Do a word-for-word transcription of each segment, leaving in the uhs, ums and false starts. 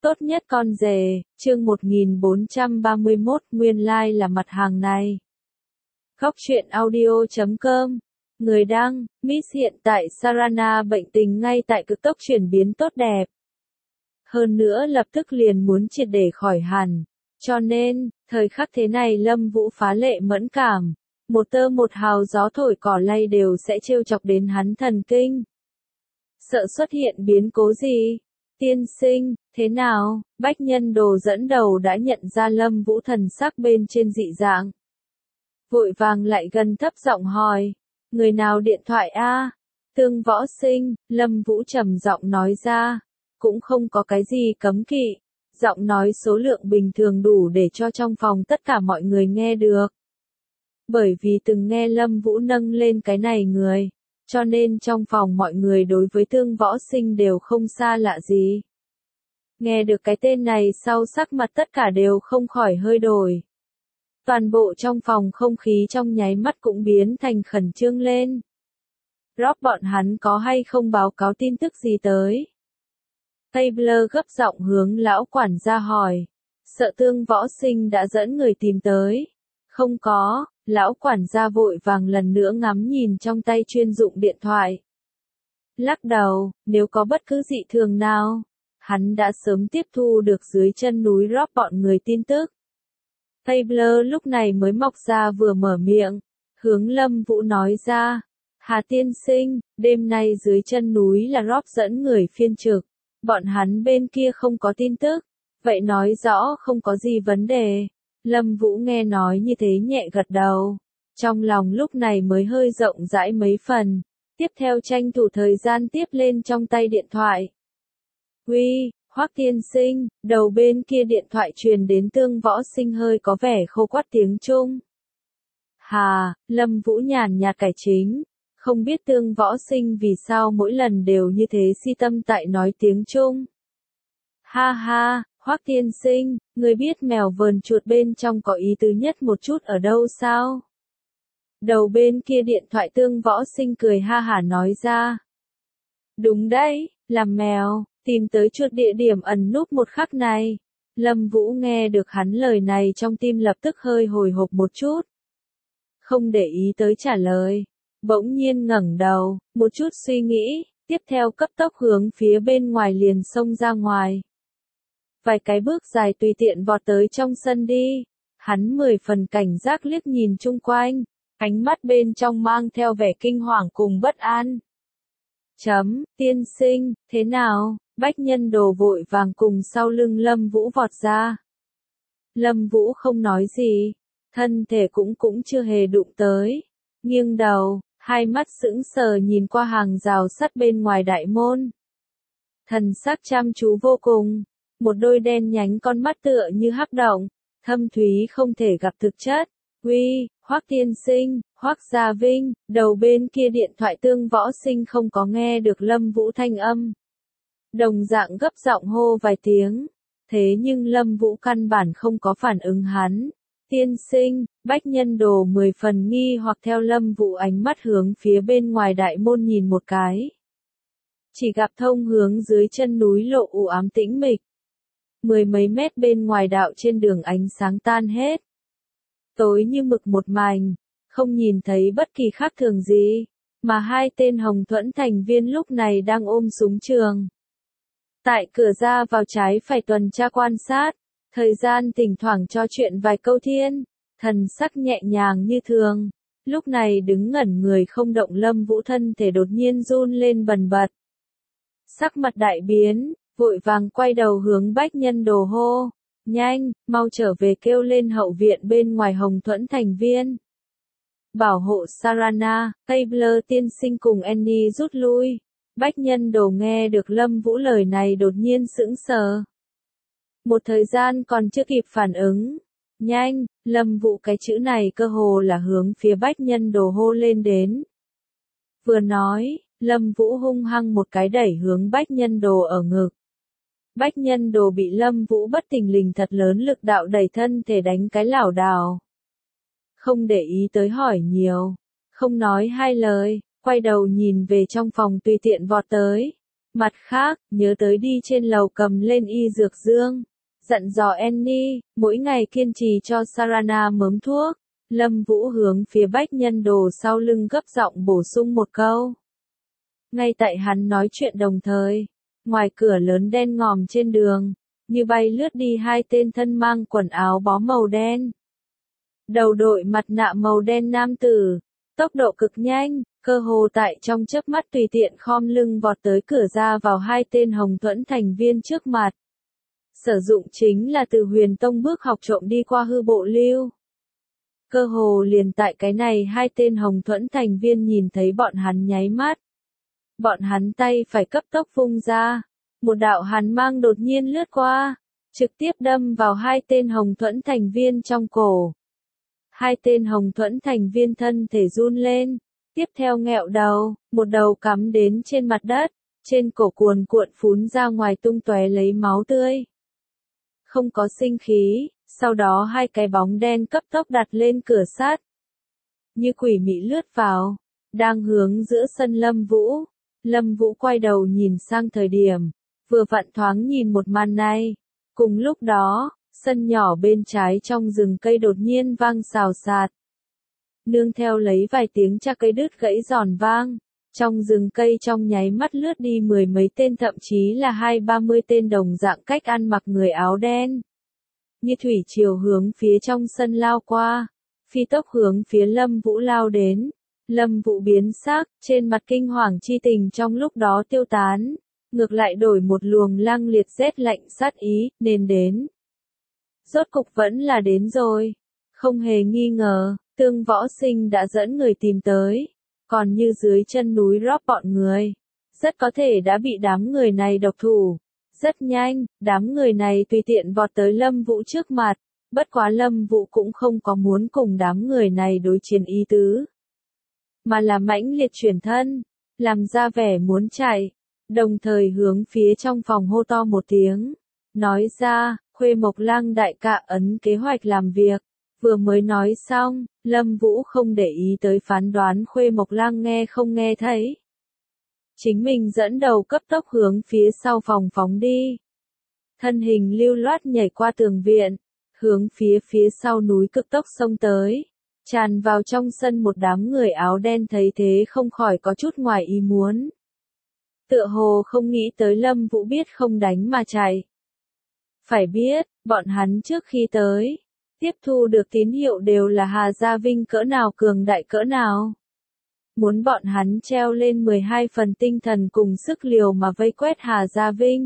Tốt nhất con rể, chương một nghìn bốn trăm ba mươi mốt, nguyên lai like là mặt hàng này. Góc truyện audio chấm com. Người đăng, Miss hiện tại Sarana bệnh tình ngay tại cực tốc chuyển biến tốt đẹp. Hơn nữa lập tức liền muốn triệt để khỏi hẳn. Cho nên, thời khắc thế này Lâm Vũ phá lệ mẫn cảm. Một tơ một hào gió thổi cỏ lay đều sẽ trêu chọc đến hắn thần kinh. Sợ xuất hiện biến cố gì? Tiên sinh, thế nào? Bách Nhân Đồ dẫn đầu đã nhận ra Lâm Vũ thần sắc bên trên dị dạng. Vội vàng lại gần thấp giọng hỏi. Người nào điện thoại a? Tương Võ Sinh, Lâm Vũ trầm giọng nói ra. Cũng không có cái gì cấm kỵ. Giọng nói số lượng bình thường đủ để cho trong phòng tất cả mọi người nghe được. Bởi vì từng nghe Lâm Vũ nâng lên cái này người. Cho nên trong phòng mọi người đối với Tương Võ Sinh đều không xa lạ gì. Nghe được cái tên này sau sắc mặt tất cả đều không khỏi hơi đổi. Toàn bộ trong phòng không khí trong nháy mắt cũng biến thành khẩn trương lên. Rob bọn hắn có hay không báo cáo tin tức gì tới? Taylor gấp giọng hướng lão quản gia hỏi. Sợ Tương Võ Sinh đã dẫn người tìm tới. Không có. Lão quản gia vội vàng lần nữa ngắm nhìn trong tay chuyên dụng điện thoại. Lắc đầu, nếu có bất cứ dị thường nào, hắn đã sớm tiếp thu được dưới chân núi Rob bọn người tin tức. Taylor lúc này mới mọc ra vừa mở miệng, hướng Lâm Vũ nói ra. Hà tiên sinh, đêm nay dưới chân núi là Rob dẫn người phiên trực, bọn hắn bên kia không có tin tức, vậy nói rõ không có gì vấn đề. Lâm Vũ nghe nói như thế nhẹ gật đầu, trong lòng lúc này mới hơi rộng rãi mấy phần, tiếp theo tranh thủ thời gian tiếp lên trong tay điện thoại. Uy, Hoắc tiên sinh, đầu bên kia điện thoại truyền đến Tương Võ Sinh hơi có vẻ khô quắt tiếng Trung. Hà, Lâm Vũ nhàn nhạt cải chính, không biết Tương Võ Sinh vì sao mỗi lần đều như thế si tâm tại nói tiếng Trung. Ha ha. Hoắc tiên sinh, người biết mèo vờn chuột bên trong có ý tứ nhất một chút ở đâu sao? Đầu bên kia điện thoại Tương Võ Sinh cười ha hả nói ra. Đúng đấy, làm mèo, tìm tới chuột địa điểm ẩn núp một khắc này. Lâm Vũ nghe được hắn lời này trong tim lập tức hơi hồi hộp một chút. Không để ý tới trả lời, bỗng nhiên ngẩng đầu, một chút suy nghĩ, tiếp theo cấp tốc hướng phía bên ngoài liền xông ra ngoài. Vài cái bước dài tùy tiện vọt tới trong sân đi. Hắn mười phần cảnh giác liếc nhìn chung quanh, ánh mắt bên trong mang theo vẻ kinh hoàng cùng bất an. Chấm, tiên sinh, thế nào? Bách Nhân Đồ vội vàng cùng sau lưng Lâm Vũ vọt ra. Lâm Vũ không nói gì, thân thể cũng cũng chưa hề đụng tới. Nghiêng đầu, hai mắt sững sờ nhìn qua hàng rào sắt bên ngoài đại môn. Thần sắc chăm chú vô cùng. Một đôi đen nhánh con mắt tựa như hắc động, thâm thúy không thể gặp thực chất. Uy, Hoắc tiên sinh, Hoắc Gia Vinh, đầu bên kia điện thoại Tương Võ Sinh không có nghe được Lâm Vũ thanh âm. Đồng dạng gấp giọng hô vài tiếng, thế nhưng Lâm Vũ căn bản không có phản ứng hắn. Tiên sinh, Bách Nhân Đồ mười phần nghi hoặc theo Lâm Vũ ánh mắt hướng phía bên ngoài đại môn nhìn một cái. Chỉ gặp thông hướng dưới chân núi lộ u ám tĩnh mịch. Mười mấy mét bên ngoài đạo trên đường ánh sáng tan hết. Tối như mực một mảnh, không nhìn thấy bất kỳ khác thường gì, mà hai tên Hồng Thuẫn thành viên lúc này đang ôm súng trường. Tại cửa ra vào trái phải tuần tra quan sát, thời gian thỉnh thoảng trò chuyện vài câu thiên, thần sắc nhẹ nhàng như thường. Lúc này đứng ngẩn người không động Lâm Vũ thân thể đột nhiên run lên bần bật. Sắc mặt đại biến. Vội vàng quay đầu hướng Bách Nhân Đồ hô, nhanh, mau trở về kêu lên hậu viện bên ngoài Hồng Thuẫn thành viên. Bảo hộ Sarana, Taylor tiên sinh cùng Annie rút lui. Bách Nhân Đồ nghe được Lâm Vũ lời này đột nhiên sững sờ. Một thời gian còn chưa kịp phản ứng. Nhanh, Lâm Vũ cái chữ này cơ hồ là hướng phía Bách Nhân Đồ hô lên đến. Vừa nói, Lâm Vũ hung hăng một cái đẩy hướng Bách Nhân Đồ ở ngực. Bách Nhân Đồ bị Lâm Vũ bất thình lình thật lớn lực đạo đẩy thân thể đánh cái lảo đảo. Không để ý tới hỏi nhiều, không nói hai lời, quay đầu nhìn về trong phòng tùy tiện vọt tới. Mặt khác, nhớ tới đi trên lầu cầm lên y dược dương. Dặn dò Annie, mỗi ngày kiên trì cho Sarana mớm thuốc. Lâm Vũ hướng phía Bách Nhân Đồ sau lưng gấp giọng bổ sung một câu. Ngay tại hắn nói chuyện đồng thời, ngoài cửa lớn đen ngòm trên đường, như bay lướt đi hai tên thân mang quần áo bó màu đen. Đầu đội mặt nạ màu đen nam tử, tốc độ cực nhanh, cơ hồ tại trong chớp mắt tùy tiện khom lưng vọt tới cửa ra vào hai tên Hồng Thuẫn thành viên trước mặt. Sử dụng chính là từ Huyền Tông bước học trộm đi qua hư bộ lưu. Cơ hồ liền tại cái này hai tên Hồng Thuẫn thành viên nhìn thấy bọn hắn nháy mắt. Bọn hắn tay phải cấp tốc vung ra, một đạo hàn mang đột nhiên lướt qua, trực tiếp đâm vào hai tên Hồng Thuẫn thành viên trong cổ. Hai tên Hồng Thuẫn thành viên thân thể run lên, tiếp theo nghẹo đầu, một đầu cắm đến trên mặt đất, trên cổ cuồn cuộn phún ra ngoài tung tóe lấy máu tươi. Không có sinh khí, sau đó hai cái bóng đen cấp tốc đặt lên cửa sắt. Như quỷ mị lướt vào, đang hướng giữa sân Lâm Vũ. Lâm Vũ quay đầu nhìn sang thời điểm, vừa vặn thoáng nhìn một màn này. Cùng lúc đó, sân nhỏ bên trái trong rừng cây đột nhiên vang xào xạc. Nương theo lấy vài tiếng chạc cây đứt gãy giòn vang, trong rừng cây trong nháy mắt lướt đi mười mấy tên thậm chí là hai ba mươi tên đồng dạng cách ăn mặc người áo đen. Như thủy triều hướng phía trong sân lao qua, phi tốc hướng phía Lâm Vũ lao đến. Lâm Vũ biến sắc, trên mặt kinh hoàng chi tình trong lúc đó tiêu tán, ngược lại đổi một luồng lăng liệt rét lạnh sát ý, nên đến. Rốt cục vẫn là đến rồi, không hề nghi ngờ, Tương Võ Sinh đã dẫn người tìm tới, còn như dưới chân núi Rock bọn người, rất có thể đã bị đám người này độc thủ. Rất nhanh, đám người này tùy tiện vọt tới Lâm Vũ trước mặt, bất quá Lâm Vũ cũng không có muốn cùng đám người này đối chiến ý tứ, mà là mãnh liệt chuyển thân, làm ra vẻ muốn chạy, đồng thời hướng phía trong phòng hô to một tiếng, nói ra, Khuê Mộc Lang đại ca ấn kế hoạch làm việc. Vừa mới nói xong, Lâm Vũ không để ý tới phán đoán Khuê Mộc Lang nghe không nghe thấy. Chính mình dẫn đầu cấp tốc hướng phía sau phòng phóng đi. Thân hình lưu loát nhảy qua tường viện, hướng phía phía sau núi cực tốc xông tới. Tràn vào trong sân một đám người áo đen thấy thế không khỏi có chút ngoài ý muốn. Tựa hồ không nghĩ tới Lâm Vũ biết không đánh mà chạy. Phải biết, bọn hắn trước khi tới, tiếp thu được tín hiệu đều là Hà Gia Vinh cỡ nào cường đại cỡ nào. Muốn bọn hắn treo lên mười hai phần tinh thần cùng sức liều mà vây quét Hà Gia Vinh.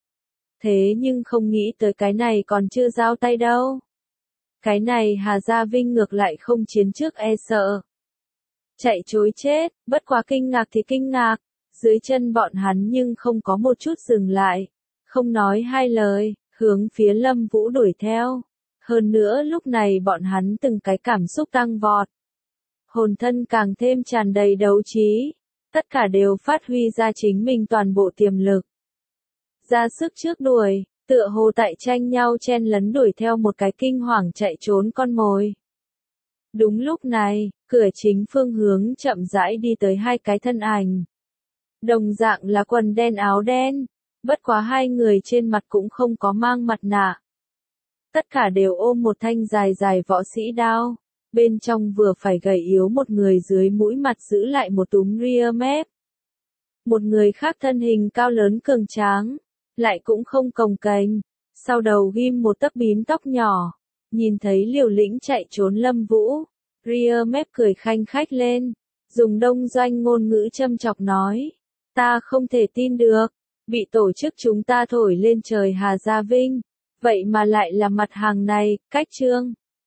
Thế nhưng không nghĩ tới cái này còn chưa giao tay đâu. Cái này Hà Gia Vinh ngược lại không chiến trước e sợ. Chạy trối chết, bất quá kinh ngạc thì kinh ngạc, dưới chân bọn hắn nhưng không có một chút dừng lại, không nói hai lời, hướng phía Lâm Vũ đuổi theo. Hơn nữa lúc này bọn hắn từng cái cảm xúc tăng vọt. Hồn thân càng thêm tràn đầy đấu trí, tất cả đều phát huy ra chính mình toàn bộ tiềm lực. Ra sức trước đuổi, tựa hồ tại tranh nhau chen lấn đuổi theo một cái kinh hoàng chạy trốn con mồi. Đúng lúc này, cửa chính phương hướng chậm rãi đi tới hai cái thân ảnh. Đồng dạng là quần đen áo đen, bất quá hai người trên mặt cũng không có mang mặt nạ. Tất cả đều ôm một thanh dài dài võ sĩ đao, bên trong vừa phải gầy yếu một người dưới mũi mặt giữ lại một túm ria mép. Một người khác thân hình cao lớn cường tráng, lại cũng không cồng kềnh, sau đầu ghim một tấc bím tóc nhỏ, nhìn thấy liều lĩnh chạy trốn Lâm Vũ, ria mép cười khanh khách lên, dùng đông doanh ngôn ngữ châm chọc nói, ta không thể tin được, bị tổ chức chúng ta thổi lên trời Hà Gia Vinh, vậy mà lại là mặt hàng này, cách trương.